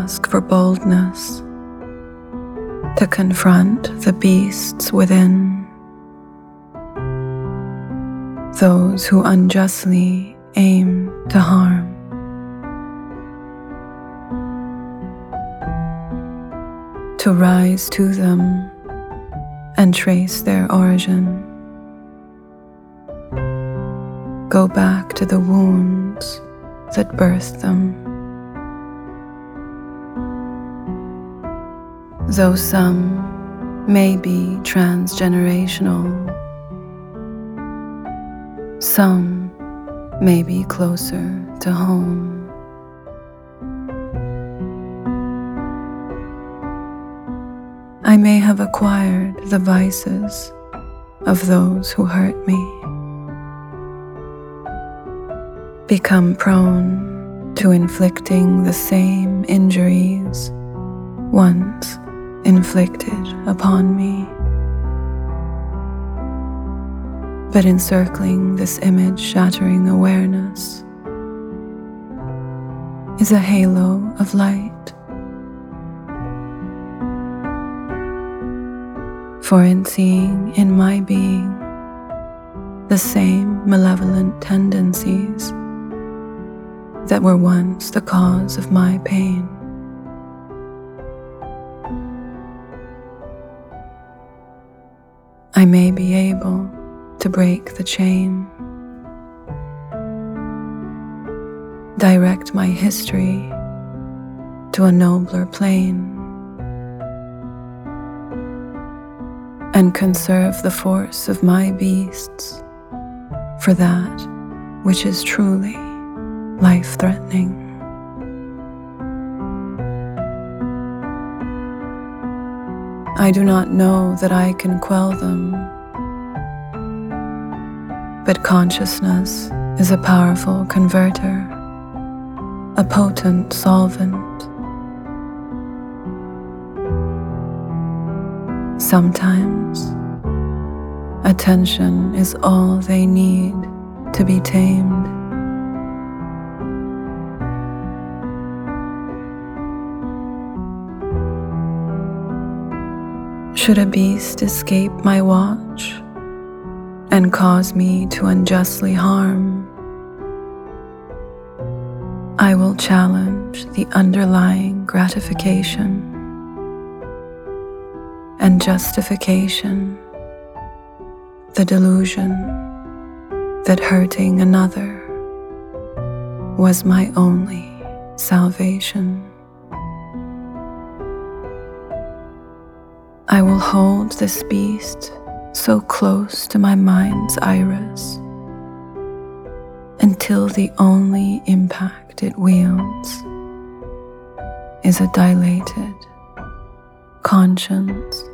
ask for boldness to confront the beasts within, those who unjustly aim to harm. To rise to them and trace their origin. Go back to the wounds that birthed them. Though some may be transgenerational, some may be closer to home. I may have acquired the vices of those who hurt me, become prone to inflicting the same injuries once inflicted upon me. But encircling this image-shattering awareness is a halo of light. For in seeing in my being the same malevolent tendencies that were once the cause of my pain, I may be able to break the chain, direct my history to a nobler plane, and conserve the force of my beasts for that which is truly life-threatening. I do not know that I can quell them, but consciousness is a powerful converter, a potent solvent. Sometimes, attention is all they need to be tamed. Should a beast escape my watch and cause me to unjustly harm, I will challenge the underlying gratification and justification, the delusion that hurting another was my only salvation. I will hold this beast so close to my mind's iris until the only impact it wields is a dilated conscience.